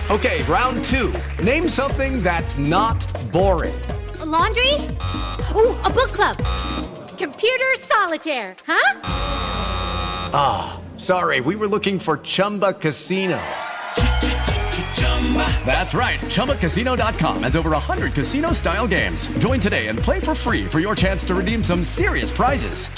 Okay, round two. Name something that's not boring. A laundry? Ooh, a book club. Computer solitaire, huh? Ah, sorry, we were looking for Chumba Casino. That's right, ChumbaCasino.com has over 100 casino-style games. Join today and play for free for your chance to redeem some serious prizes.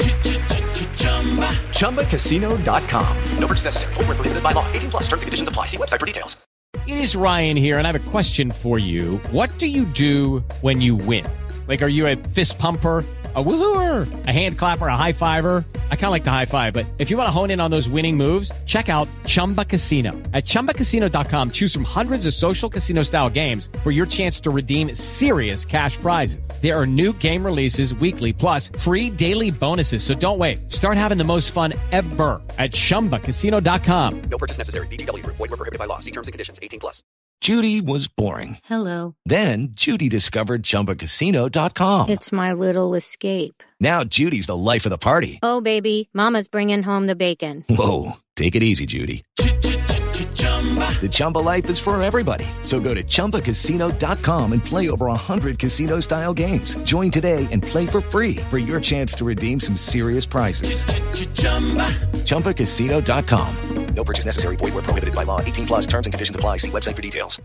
ChumbaCasino.com. No purchase necessary. Void where prohibited by law. 18 plus. Terms and conditions apply. See website for details. It is Ryan here, and I have a question for you. What do you do when you win? Like, are you a fist pumper, a woohooer, a hand clapper, a high fiver? I kind of like the high five, but if you want to hone in on those winning moves, check out Chumba Casino. At ChumbaCasino.com, choose from hundreds of social casino-style games for your chance to redeem serious cash prizes. There are new game releases weekly, plus free daily bonuses, so don't wait. Start having the most fun ever at ChumbaCasino.com. No purchase necessary. VGW. Void where prohibited by law. See terms and conditions. 18 plus. Judy was boring. Hello. Then Judy discovered ChumbaCasino.com. It's my little escape. Now Judy's the life of the party. Oh, baby, mama's bringing home the bacon. Whoa, take it easy, Judy. The Chumba life is for everybody. So go to ChumbaCasino.com and play over 100 casino-style games. Join today and play for free for your chance to redeem some serious prizes. ChumbaCasino.com. No purchase necessary. Void where prohibited by law. 18 plus. Terms and conditions apply. See website for details.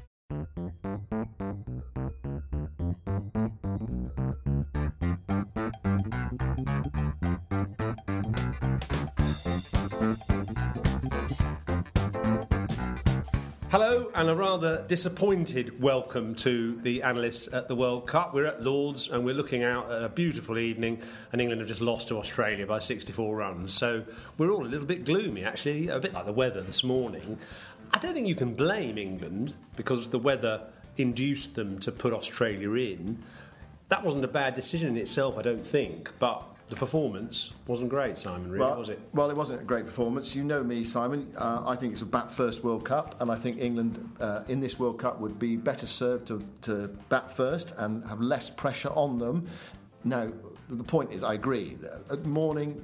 Hello, and a rather disappointed welcome to the analysts at the World Cup. We're at Lord's and we're looking out at a beautiful evening, and England have just lost to Australia by 64 runs. So we're all a little bit gloomy, actually, a bit like the weather this morning. I don't think you can blame England because the weather induced them to put Australia in. That wasn't a bad decision in itself, I don't think, but the performance wasn't great, Simon, really, was it? Well, it wasn't a great performance. You know me, Simon. I think it's a bat-first World Cup, and I think England in this World Cup would be better served to bat first and have less pressure on them. Now, the point is, I agree. At the morning,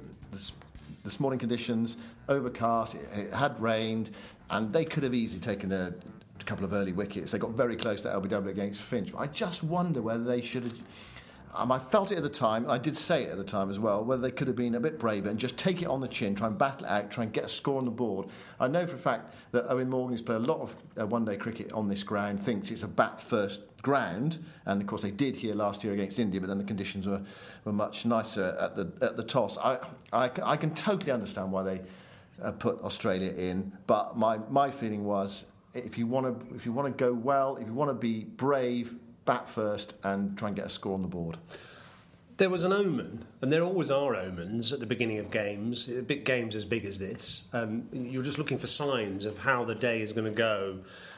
this morning conditions, overcast, it had rained, and they could have easily taken a couple of early wickets. They got very close to LBW against Finch. But I just wonder whether they should have... I felt it at the time, and I did say it at the time as well, whether they could have been a bit braver and just take it on the chin, try and battle it out, try and get a score on the board. I know for a fact that Owen Morgan, who's played a lot of one-day cricket on this ground, thinks it's a bat-first ground, and of course they did here last year against India, but then the conditions were much nicer at the toss. I can totally understand why they put Australia in, but my feeling was if you want to go well, if you want to be brave, bat first and try and get a score on the board. There was an omen, and there always are omens at the beginning of games, big games as big as this. You're just looking for signs of how the day is going to go.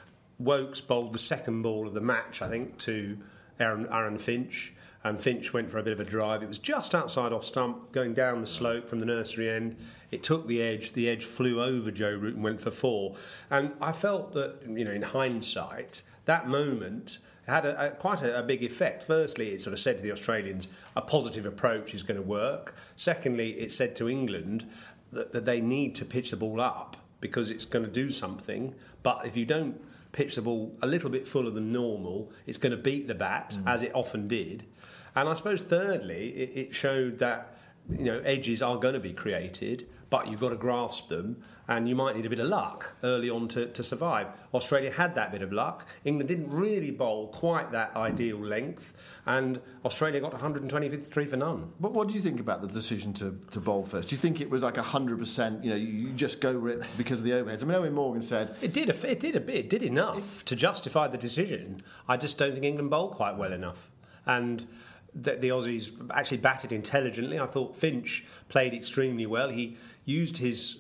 Woakes bowled the second ball of the match, I think, to Aaron Finch, and Finch went for a bit of a drive. It was just outside off stump, going down the slope from the nursery end. It took the edge flew over Joe Root and went for 4. And I felt that, in hindsight, that moment had quite a big effect. Firstly, it sort of said to the Australians a positive approach is going to work. Secondly, it said to England that they need to pitch the ball up because it's going to do something. But if you don't pitch the ball a little bit fuller than normal, it's going to beat the bat, as it often did. And I suppose thirdly, it showed that edges are going to be created, but you've got to grasp them, and you might need a bit of luck early on to survive. Australia had that bit of luck. England didn't really bowl quite that ideal length, and Australia got 123 for none. But what do you think about the decision to bowl first? Do you think it was like 100%, you just go with it because of the overheads? I mean, Owen Morgan said... It did enough to justify the decision. I just don't think England bowled quite well enough. And the Aussies actually batted intelligently. I thought Finch played extremely well. He used his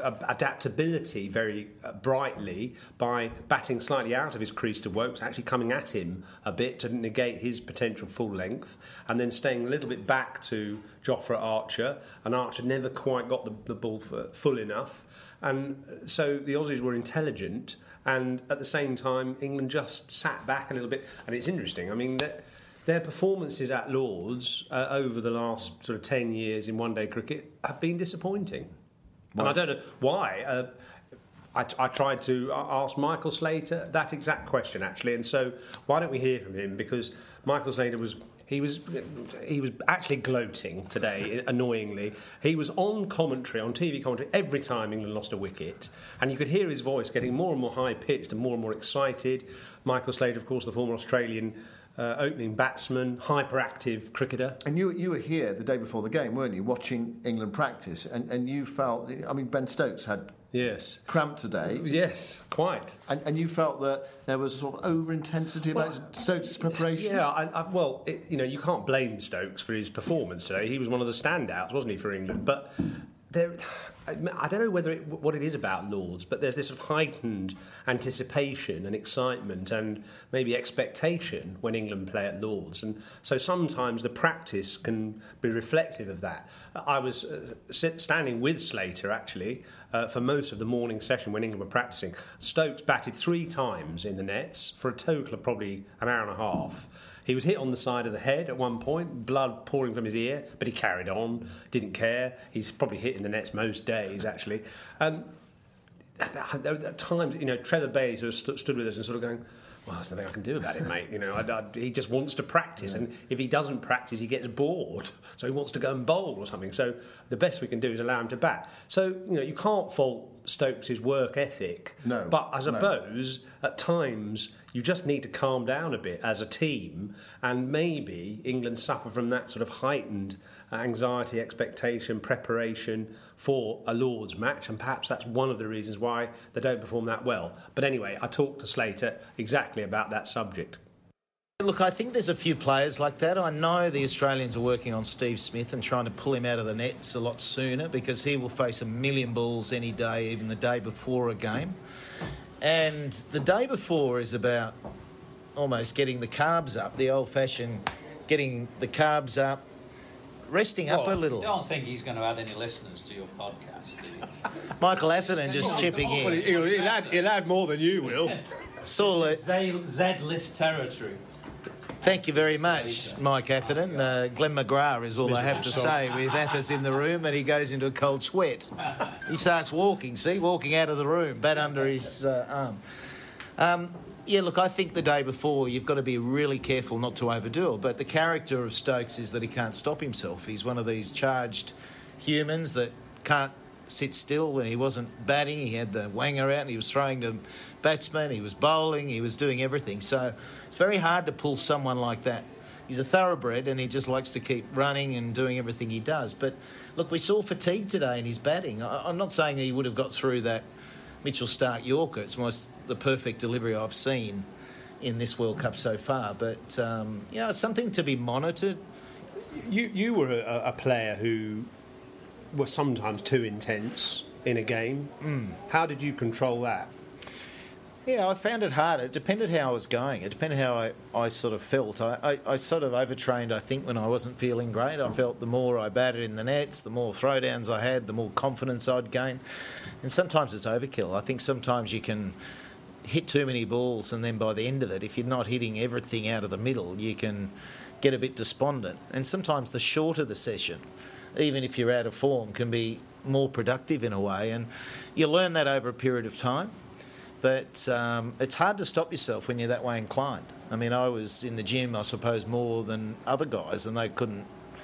adaptability very brightly by batting slightly out of his crease to Woakes, actually coming at him a bit to negate his potential full length, and then staying a little bit back to Jofra Archer, and Archer never quite got the ball full enough. And so the Aussies were intelligent, and at the same time England just sat back a little bit. And it's interesting, I mean, their performances at Lord's over the last sort of 10 years in one-day cricket have been disappointing. Why? And I don't know why. I tried to ask Michael Slater that exact question, actually, and so why don't we hear from him? Because Michael Slater was actually gloating today, annoyingly. He was on commentary, on TV commentary, every time England lost a wicket, and you could hear his voice getting more and more high-pitched and more excited. Michael Slater, of course, the former Australian opening batsman, hyperactive cricketer. And you were here the day before the game, weren't you, watching England practice, and you felt... I mean, Ben Stokes had... Yes. Cramp today. Yes, quite. And you felt that there was a sort of over-intensity about Stokes' preparation? Yeah, you can't blame Stokes for his performance today. He was one of the standouts, wasn't he, for England? But I don't know what it is about Lords, but there's this sort of heightened anticipation and excitement and maybe expectation when England play at Lords. And so sometimes the practice can be reflective of that. I was standing with Slater, actually, for most of the morning session when England were practising. Stokes batted 3 times in the nets for a total of probably an hour and a half. He was hit on the side of the head at one point, blood pouring from his ear, but he carried on, didn't care. He's probably hit in the nets most days, actually. At times, Trevor Bay sort of stood with us and sort of going, well, there's nothing I can do about it, mate. He just wants to practice, and if he doesn't practice, he gets bored. So he wants to go and bowl or something. So the best we can do is allow him to bat. So, you can't fault Stokes' work ethic. No. But I suppose, at times, you just need to calm down a bit as a team, and maybe England suffer from that sort of heightened anxiety, expectation, preparation for a Lord's match, and perhaps that's one of the reasons why they don't perform that well. But anyway, I talked to Slater exactly about that subject. Look, I think there's a few players like that. I know the Australians are working on Steve Smith and trying to pull him out of the nets a lot sooner, because he will face 1 million balls any day, even the day before a game. And the day before is about almost getting the carbs up, the old-fashioned getting the carbs up, resting up a little. I don't think he's going to add any listeners to your podcast, do you? Michael Atherton just chipping in. Well, he'll add more than you will. Z-list territory. Thank you very much, Mike Atherton. Glenn McGrath is all I have to say with Athers in the room, and he goes into a cold sweat. He starts walking out of the room, bat under his arm. Yeah, look, I think the day before you've got to be really careful not to overdo it, but the character of Stokes is that he can't stop himself. He's one of these charged humans that can't sit still. When he wasn't batting, he had the wanger out and he was throwing to batsmen, he was bowling, he was doing everything. So it's very hard to pull someone like that. He's a thoroughbred and he just likes to keep running and doing everything he does. But look, we saw fatigue today in his batting. I'm not saying that he would have got through that Mitchell Starc Yorker. It's almost the perfect delivery I've seen in this World Cup so far. But, it's something to be monitored. You were a player who was sometimes too intense in a game. How did you control that? Yeah, I found it hard. It depended how I was going. It depended how I sort of felt. I sort of overtrained, I think, when I wasn't feeling great. I felt the more I batted in the nets, the more throwdowns I had, the more confidence I'd gain. And sometimes it's overkill. I think sometimes you can hit too many balls and then by the end of it, if you're not hitting everything out of the middle, you can get a bit despondent. And sometimes the shorter the session, even if you're out of form, can be more productive in a way. And you learn that over a period of time. But it's hard to stop yourself when you're that way inclined. I mean, I was in the gym, I suppose, more than other guys, and they couldn't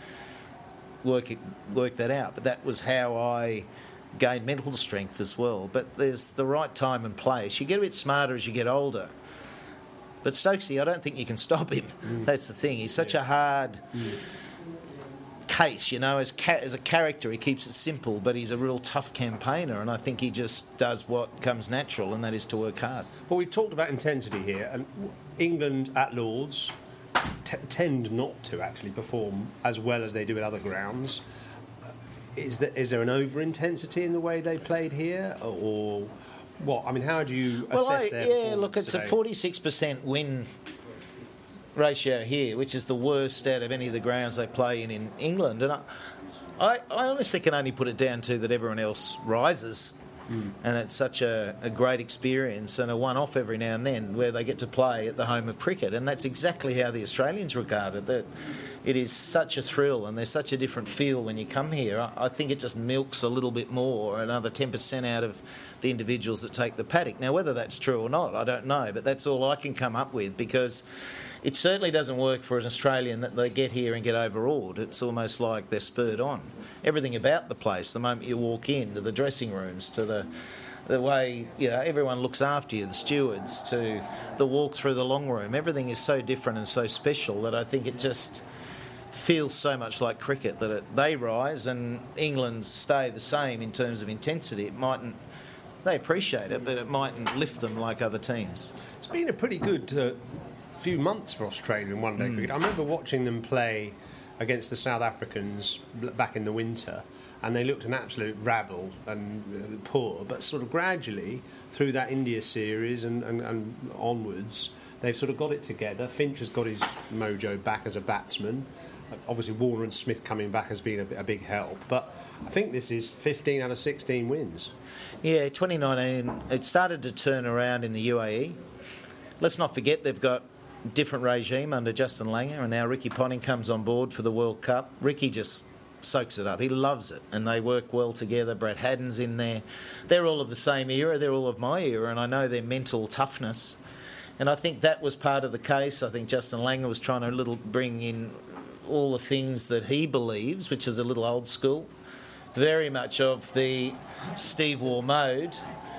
work that out. But that was how I gained mental strength as well. But there's the right time and place. You get a bit smarter as you get older. But Stokesy, I don't think you can stop him. That's the thing. He's such a hard case, as a character. He keeps it simple, but he's a real tough campaigner, and I think he just does what comes natural, and that is to work hard. Well, we've talked about intensity here, and England at Lords tend not to actually perform as well as they do at other grounds. Is there an over-intensity in the way they played here, or what? I mean, how do you assess their performance look, it's today? a 46% win ratio here, which is the worst out of any of the grounds they play in England. And I honestly can only put it down to that everyone else rises. And it's such a great experience and a one-off every now and then where they get to play at the home of cricket. And that's exactly how the Australians regard it, that it is such a thrill and there's such a different feel when you come here. I think it just milks a little bit more, another 10% out of the individuals that take the paddock. Now, whether that's true or not, I don't know, but that's all I can come up with, because it certainly doesn't work for an Australian that they get here and get overawed. It's almost like they're spurred on. Everything about the place, the moment you walk in, to the dressing rooms, to the way, you know, everyone looks after you, the stewards, to the walk through the long room, everything is so different and so special that I think it just feels so much like cricket that they rise and England stay the same in terms of intensity. It mightn't, they appreciate it, but it mightn't lift them like other teams. It's been a pretty good few months for Australia in one-day cricket. I remember watching them play against the South Africans back in the winter, and they looked an absolute rabble and poor, but sort of gradually through that India series and onwards, they've sort of got it together. Finch has got his mojo back as a batsman. Obviously Warner and Smith coming back has been a big help, but I think this is 15 out of 16 wins. Yeah, 2019, it started to turn around in the UAE. Let's not forget they've got different regime under Justin Langer, and now Ricky Ponting comes on board for the World Cup. Ricky just soaks it up. He loves it, and they work well together. Brad Haddon's in there. They're all of the same era. They're all of my era, and I know their mental toughness. And I think that was part of the case. I think Justin Langer was trying to bring in all the things that he believes, which is a little old school, very much of the Steve Waugh mode.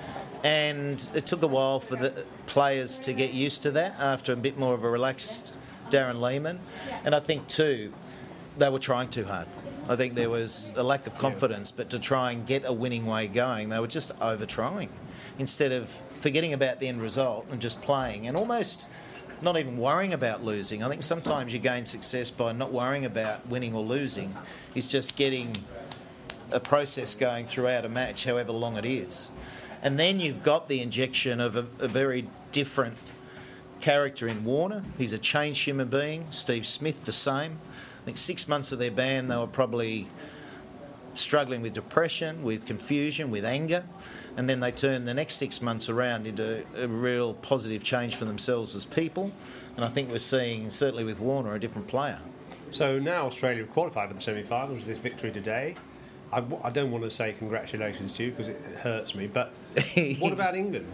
And it took a while for the players to get used to that after a bit more of a relaxed Darren Lehmann. And I think, too, they were trying too hard. I think there was a lack of confidence, but to try and get a winning way going, they were just over-trying instead of forgetting about the end result and just playing and almost not even worrying about losing. I think sometimes you gain success by not worrying about winning or losing. It's just getting a process going throughout a match, however long it is. And then you've got the injection of a very different character in Warner. He's a changed human being. Steve Smith, the same. I think 6 months of their ban, they were probably struggling with depression, with confusion, with anger. And then they turned the next 6 months around into a real positive change for themselves as people. And I think we're seeing, certainly with Warner, a different player. So now Australia have qualified for the semi-finals with this victory today. I don't want to say congratulations to you because it hurts me, but what about England?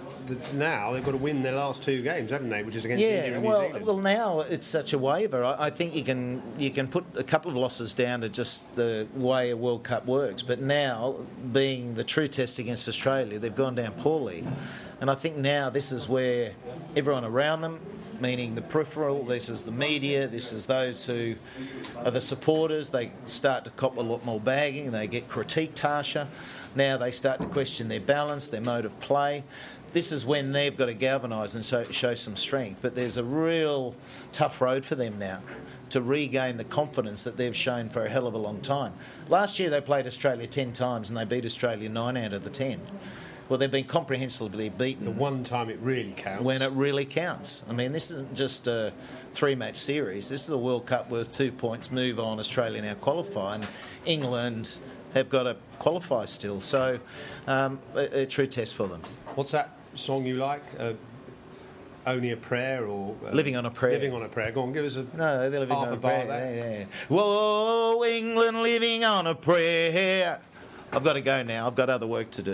Now they've got to win their last two games, haven't they? Which is against India and New Zealand. Well, now it's such a waiver. I think you can put a couple of losses down to just the way a World Cup works. But now, being the true test against Australia, they've gone down poorly, and I think now this is where everyone around them, meaning the peripheral, this is the media, this is those who are the supporters, they start to cop a lot more bagging, they get critiqued harsher. Now they start to question their balance, their mode of play. This is when they've got to galvanise and show some strength. But there's a real tough road for them now to regain the confidence that they've shown for a hell of a long time. Last year they played Australia 10 times and they beat Australia 9 out of the 10. Well, they've been comprehensively beaten. The one time it really counts. When it really counts. I mean, this isn't just a 3-match series. This is a World Cup worth 2 points, move on, Australia now qualify, and England have got to qualify still. So, a true test for them. What's that song you like? Only a Prayer or... Living on a Prayer. Living on a Prayer. Go on, give us a... No, they're living half on a prayer. bar Yeah. Whoa, England living on a prayer. I've got to go now. I've got other work to do.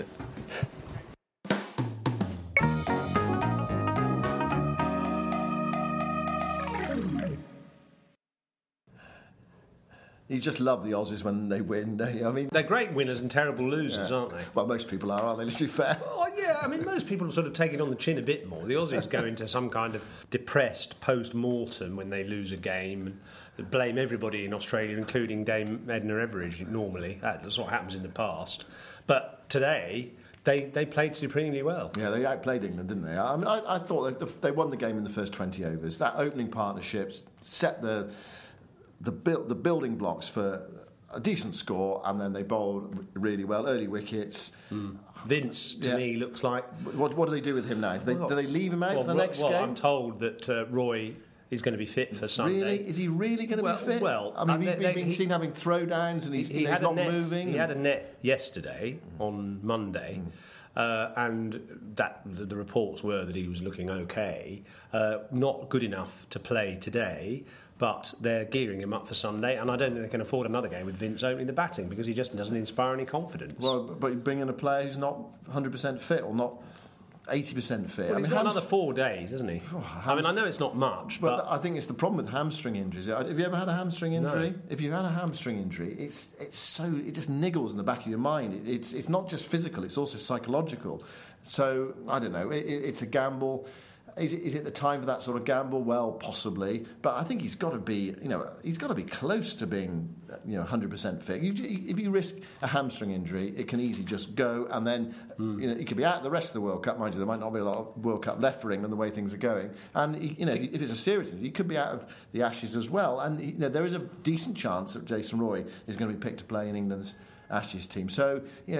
You just love the Aussies when they win, don't you? I mean, they're great winners and terrible losers, aren't they? Well, most people aren't they? Let's be fair. Oh, yeah, I mean, most people sort of take it on the chin a bit more. The Aussies go into some kind of depressed post-mortem when they lose a game and blame everybody in Australia, including Dame Edna Everage, normally. That's what happens in the past. But today... They played supremely well. Yeah, they outplayed England, didn't they? I mean, I thought they won the game in the first 20 overs. That opening partnership set the building blocks for a decent score, and then they bowled really well. Early wickets. Vince, to me, looks like... What do they do with him now? Do they leave him out for the next game? I'm told that Roy is going to be fit for Sunday. Really? Is he really going to be fit? Well, I mean, we've been seen having throwdowns and he's not moving. He had a net yesterday on Monday. and that the reports were that he was looking okay. Not good enough to play today, but they're gearing him up for Sunday, and I don't think they can afford another game with Vince opening the batting because he just doesn't inspire any confidence. Well, but you bring in a player who's not 100% fit or not 80% fit. Well, he's got another 4 days, hasn't he? I mean, I know it's not much, but I think it's the problem with hamstring injuries. Have you ever had a hamstring injury? No. If you've had a hamstring injury, it just niggles in the back of your mind. It's not just physical; it's also psychological. So I don't know. It's a gamble. Is it the time for that sort of gamble? Well, possibly, but I think he's got to be close to being 100% fit. If you risk a hamstring injury, it can easily just go, and then he could be out the rest of the World Cup. Mind you, there might not be a lot of World Cup left for England the way things are going, and if it's a serious injury, he could be out of the Ashes as well. And there is a decent chance that Jason Roy is going to be picked to play in England's Ashes team. So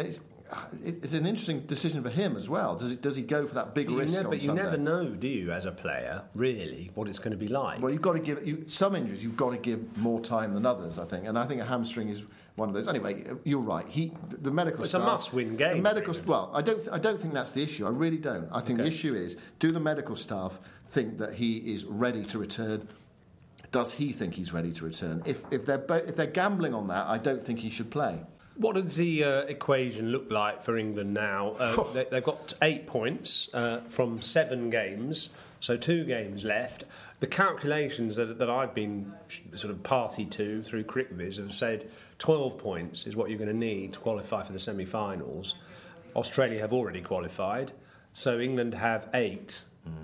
it's an interesting decision for him as well. Does he go for that big risk on Sunday? But you never know, do you, as a player, really, what it's going to be like? Well, you've got to give some injuries. You've got to give more time than others, I think, and I think a hamstring is one of those. Anyway, you're right. The medical it's staff, a must-win game. I don't think that's the issue. I really don't. I think the issue is: do the medical staff think that he is ready to return? Does he think he's ready to return? If they're gambling on that, I don't think he should play. What does the equation look like for England now? They've got 8 points from 7 games, so 2 games left. The calculations that I've been sort of party to through CricViz have said 12 points is what you're going to need to qualify for the semi-finals. Australia have already qualified, so England have 8.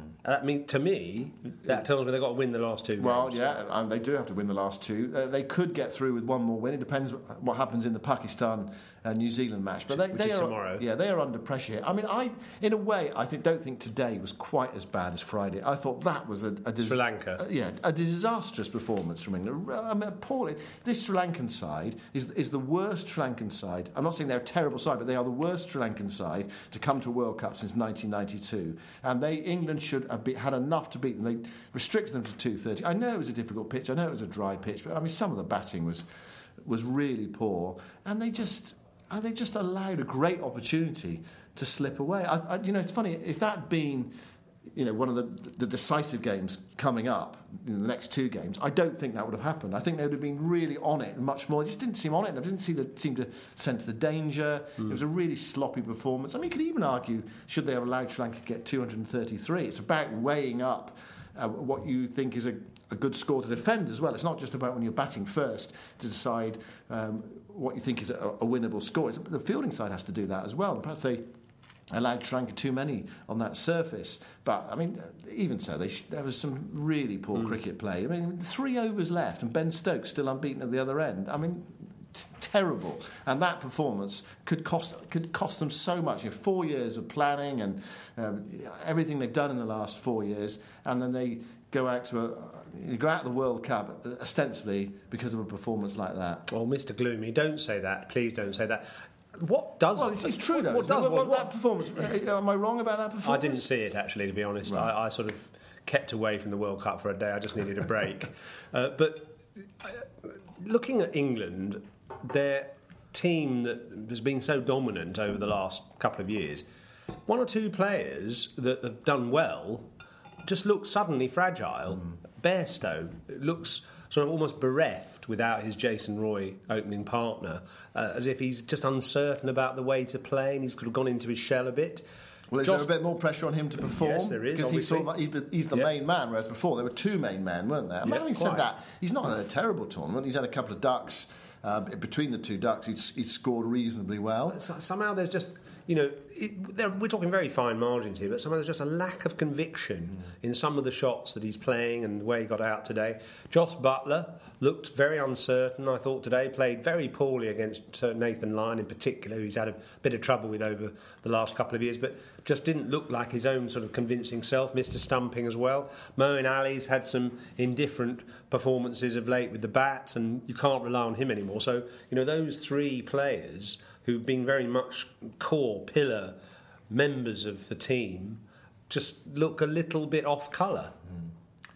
To me, that tells me they've got to win the last 2 games. Well, yeah, and they do have to win the last 2. They could get through with one more win. It depends what happens in the Pakistan-New Zealand match. But they are tomorrow. Yeah, they are under pressure here. I mean, in a way, don't think today was quite as bad as Friday. I thought that was Sri Lanka. A disastrous performance from England. I mean, appalling. This Sri Lankan side is the worst Sri Lankan side. I'm not saying they're a terrible side, but they are the worst Sri Lankan side to come to a World Cup since 1992. And England should have had enough to beat them. They restricted them to 230. I know it was a difficult pitch. I know it was a dry pitch, but I mean, some of the batting was really poor, and they just allowed a great opportunity to slip away. It's funny if that had been one of the decisive games coming up in the next 2 games. I don't think that would have happened. I think they would have been really on it much more. It just didn't seem on it. I didn't seem to sense the danger. It was a really sloppy performance. I mean, you could even argue, should they have allowed Sri Lanka to get 233? It's about weighing up what you think is a good score to defend as well. It's not just about when you're batting first to decide what you think is a winnable score. The fielding side has to do that as well. And perhaps they allowed Sri Lanka too many on that surface. But, I mean, even so, there was some really poor cricket play. I mean, 3 overs left and Ben Stokes still unbeaten at the other end. I mean, terrible. And that performance could cost them so much. 4 years of planning and everything they've done in the last 4 years, and then they go out to the World Cup ostensibly because of a performance like that. Well, Mr. Gloomy, don't say that. Please don't say that. What does? Well, it's true though. That performance? Am I wrong about that performance? I didn't see it actually, to be honest. Right. I sort of kept away from the World Cup for a day. I just needed a break. But looking at England, their team that has been so dominant over the last couple of years, 1 or 2 players that have done well just look suddenly fragile. Bairstow looks sort of almost bereft without his Jason Roy opening partner, as if he's just uncertain about the way to play and he's sort of gone into his shell a bit. Well, is there a bit more pressure on him to perform? Yes, there is, because he's the main man, whereas before there were 2 main men, weren't there? Having said that, he's not had a terrible tournament. He's had a couple of ducks. Between the 2 ducks, he's scored reasonably well. Somehow there's just... we're talking very fine margins here, but somehow there's just a lack of conviction in some of the shots that he's playing and the way he got out today. Jos Buttler looked very uncertain, I thought, today. Played very poorly against Nathan Lyon in particular, who he's had a bit of trouble with over the last couple of years, but just didn't look like his own sort of convincing self. Mr. Stumping as well. Moeen Ali's had some indifferent performances of late with the bat, and you can't rely on him anymore. So, those 3 players who've been very much core, pillar members of the team, just look a little bit off colour.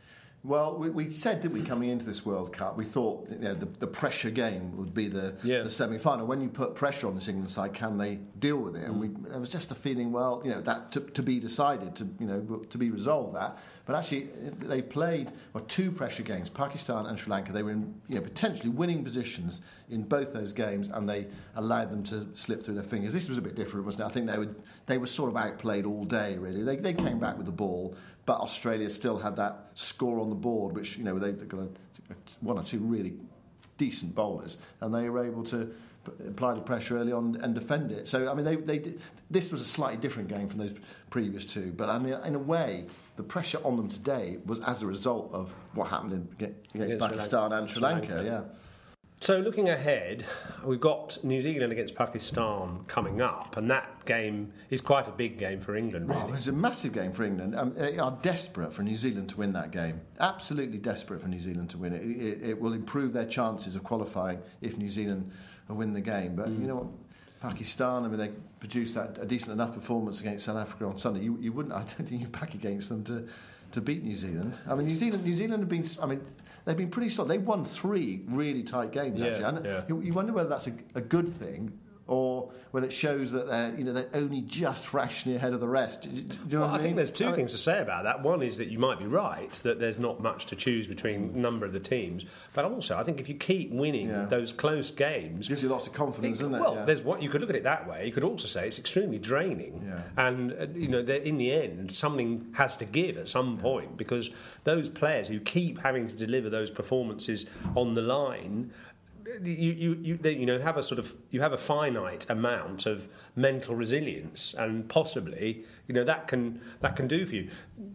Well, we said, didn't we, coming into this World Cup, we thought the pressure game would be the semi-final. When you put pressure on this England side, can they deal with it? And there was just a feeling, that to be decided, to be resolved that. But actually, they played 2 pressure games, Pakistan and Sri Lanka. They were in potentially winning positions in both those games, and they allowed them to slip through their fingers. This was a bit different, wasn't it? I think they were sort of outplayed all day, really. They came back with the ball, but Australia still had that score on the board, which, they've got one or two really decent bowlers, and they were able to apply the pressure early on and defend it. So, I mean, they did, this was a slightly different game from those previous 2, but I mean, in a way, the pressure on them today was as a result of what happened against Pakistan and Sri Lanka, yeah. So looking ahead, we've got New Zealand against Pakistan coming up, and that game is quite a big game for England, really. Well, it's a massive game for England. They are desperate for New Zealand to win that game. Absolutely desperate for New Zealand to win it. It will improve their chances of qualifying if New Zealand win the game. But you know what? Pakistan, I mean, they produced a decent enough performance against South Africa on Sunday. You wouldn't, I don't think you'd back against them to beat New Zealand. I mean, New Zealand have been, they've been pretty solid. They've won 3 really tight games, actually. And you wonder whether that's a good thing, or whether it shows that they're only just fractionally ahead of the rest. Do you know what I mean? I think there's 2 things to say about that. One is that you might be right, that there's not much to choose between a number of the teams. But also, I think if you keep winning those close games... It gives you lots of confidence, doesn't it? Well, there's what you could look at it that way. You could also say it's extremely draining. Yeah. And, in the end, something has to give at some point, because those players who keep having to deliver those performances on the line... You have a finite amount of mental resilience, and possibly that can do for you.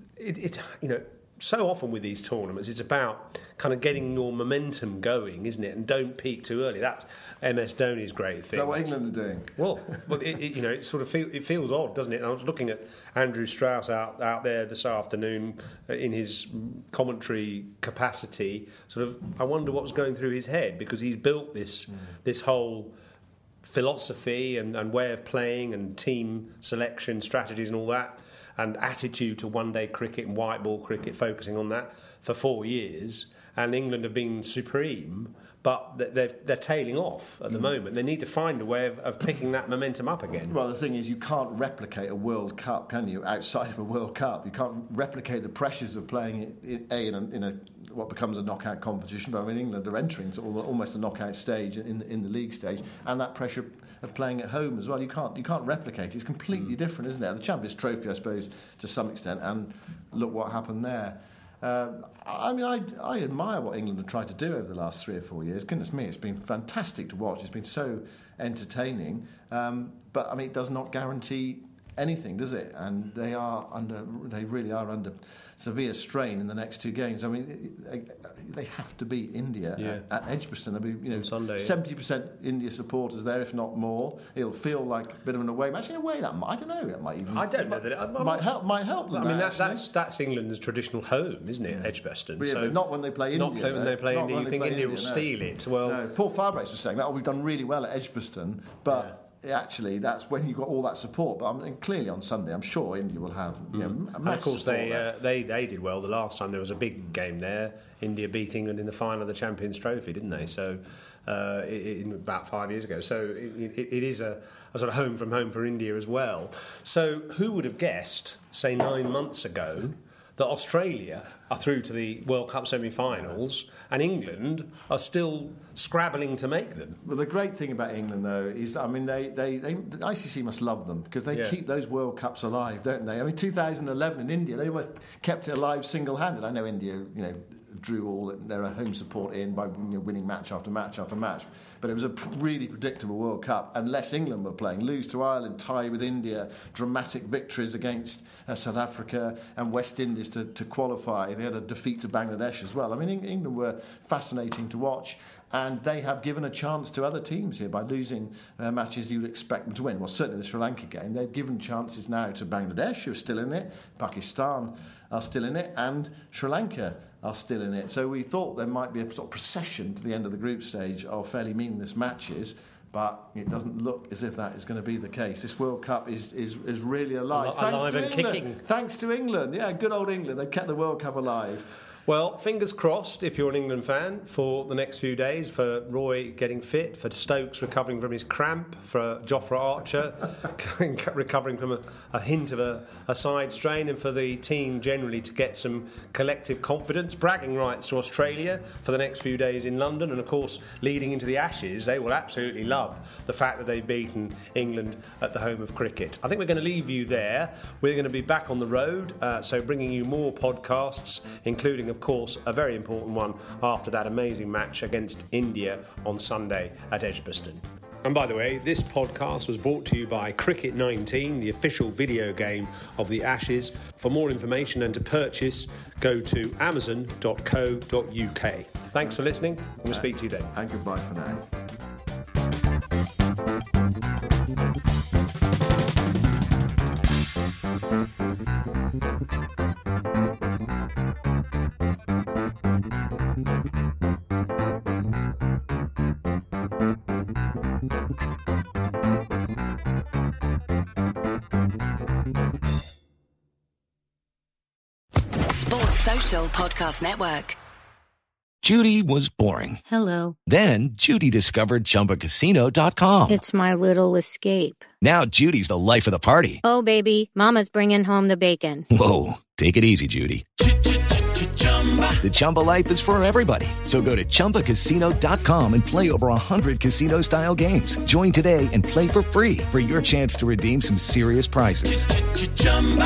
So often with these tournaments, it's about kind of getting your momentum going, isn't it? And don't peak too early. That's MS Dhoni's great thing. Is that what England are doing? Well, it sort of feels odd, doesn't it? And I was looking at Andrew Strauss out there this afternoon in his commentary capacity. Sort of, I wonder what was going through his head, because he's built this whole philosophy and way of playing and team selection strategies and all that, and attitude to one-day cricket and white ball cricket, focusing on that for 4 years. And England have been supreme, but they're tailing off at the moment. They need to find a way of picking that momentum up again. Well, the thing is, you can't replicate a World Cup, can you? Outside of a World Cup, you can't replicate the pressures of playing in a what becomes a knockout competition. But I mean, England are entering almost a knockout stage in the league stage, and that pressure of playing at home as well. You can't replicate it. It's completely different, isn't it? The Champions Trophy, I suppose, to some extent, and look what happened there. I admire what England have tried to do over the last 3 or 4 years. Goodness me, it's been fantastic to watch. It's been so entertaining. But I mean, it does not guarantee anything, does it? And they really are under severe strain in the next 2 games. I mean, they have to beat India at Edgbaston. There'll be Sunday, 70% India supporters there, if not more. It'll feel like a bit of an away match. In a way, that I don't know. It might even. I don't know that it might help them. I mean, that's England's traditional home, isn't it? Edgbaston. Yeah, so but not when they play India. Not when they play India. You think India will steal it? Well, no. Paul Farbrace was saying that we've done really well at Edgbaston, but. Actually, that's when you've got all that support. But clearly on Sunday, I'm sure India will have a and of course, they did well the last time there was a big game there. India beat England in the final of the Champions Trophy, didn't they? So about 5 years ago. So it is a sort of home from home for India as well. So who would have guessed, say 9 months ago, that Australia are through to the World Cup semi-finals and England are still scrabbling to make them? Well, the great thing about England, though, is, I mean, the ICC must love them, because they keep those World Cups alive, don't they? I mean, 2011 in India, they almost kept it alive single-handed. I know India, drew all their home support in by winning match after match after match. But it was a really predictable World Cup, unless England were playing. Lose to Ireland, tie with India, dramatic victories against South Africa and West Indies to qualify. They had a defeat to Bangladesh as well. I mean, England were fascinating to watch, and they have given a chance to other teams here by losing matches you would expect them to win. Well, certainly the Sri Lanka game. They've given chances now to Bangladesh, who are still in it, Pakistan are still in it, and Sri Lanka are still in it. So we thought there might be a sort of procession to the end of the group stage of fairly meaningless matches, but it doesn't look as if that is going to be the case. This World Cup is really alive. Alive and kicking. Thanks to England. Yeah, good old England. They've kept the World Cup alive. Well, fingers crossed if you're an England fan for the next few days, for Roy getting fit, for Stokes recovering from his cramp, for Jofra Archer recovering from a hint of a side strain, and for the team generally to get some collective confidence, bragging rights to Australia for the next few days in London, and of course leading into the Ashes. They will absolutely love the fact that they've beaten England at the home of cricket. I think we're going to leave you there. We're going to be back on the road, so bringing you more podcasts, including of course a very important one after that amazing match against India on Sunday at Edgbaston. And by the way, this podcast was brought to you by Cricket 19, the official video game of the Ashes. For more information and to purchase, go to amazon.co.uk. Thanks for listening, and we'll speak to you then. And goodbye for now. Social Podcast Network. Judy was boring. Hello. Then Judy discovered ChumbaCasino.com. It's my little escape. Now Judy's the life of the party. Oh, baby, mama's bringing home the bacon. Whoa, take it easy, Judy. The Chumba life is for everybody. So go to ChumbaCasino.com and play over 100 casino-style games. Join today and play for free for your chance to redeem some serious prizes.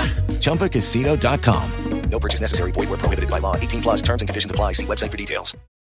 ChumbaCasino.com. No purchase necessary. Void where prohibited by law. 18 plus terms and conditions apply. See website for details.